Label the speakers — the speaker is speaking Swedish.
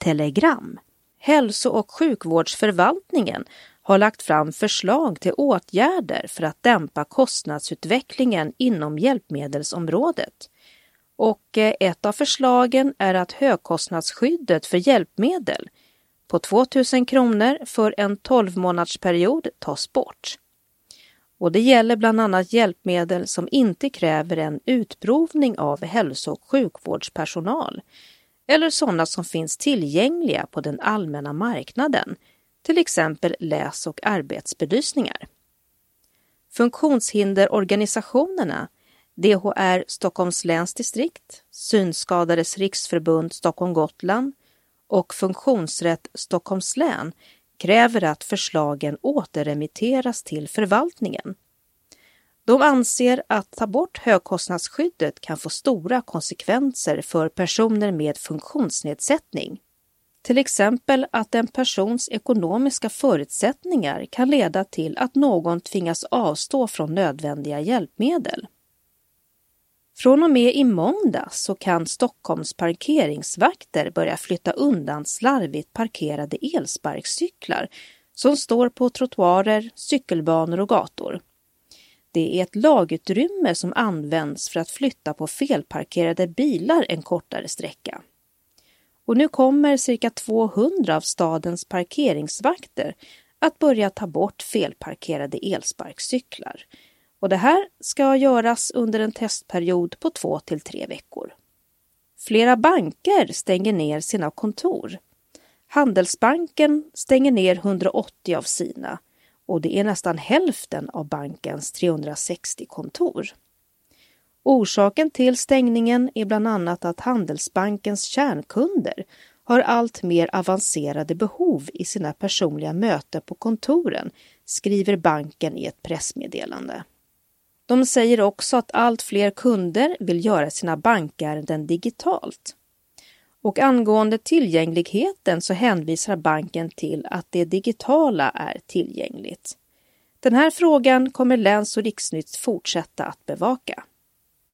Speaker 1: telegram. Hälso- och sjukvårdsförvaltningen har lagt fram förslag till åtgärder för att dämpa kostnadsutvecklingen inom hjälpmedelsområdet. Och ett av förslagen är att högkostnadsskyddet för hjälpmedel på 2 000 kronor för en 12-månadsperiod tas bort. Och det gäller bland annat hjälpmedel som inte kräver en utprovning av hälso- och sjukvårdspersonal eller sådana som finns tillgängliga på den allmänna marknaden, till exempel läs- och arbetsbelysningar. Funktionshinderorganisationerna DHR Stockholms läns distrikt, Synskadades riksförbund Stockholm-Gotland och Funktionsrätt Stockholms län kräver att förslagen återremitteras till förvaltningen. De anser att ta bort högkostnadsskyddet kan få stora konsekvenser för personer med funktionsnedsättning. Till exempel att en persons ekonomiska förutsättningar kan leda till att någon tvingas avstå från nödvändiga hjälpmedel. Från och med i måndag så kan Stockholms parkeringsvakter börja flytta undan slarvigt parkerade elsparkcyklar som står på trottoarer, cykelbanor och gator. Det är ett lagutrymme som används för att flytta på felparkerade bilar en kortare sträcka. Och nu kommer cirka 200 av stadens parkeringsvakter att börja ta bort felparkerade elsparkcyklar. Och det här ska göras under en testperiod på 2 till 3 veckor. Flera banker stänger ner sina kontor. Handelsbanken stänger ner 180 av sina och det är nästan hälften av bankens 360 kontor. Orsaken till stängningen är bland annat att Handelsbankens kärnkunder har allt mer avancerade behov i sina personliga möten på kontoren, skriver banken i ett pressmeddelande. De säger också att allt fler kunder vill göra sina bankärenden digitalt. Och angående tillgängligheten så hänvisar banken till att det digitala är tillgängligt. Den här frågan kommer Läns- och Riksnytt fortsätta att bevaka.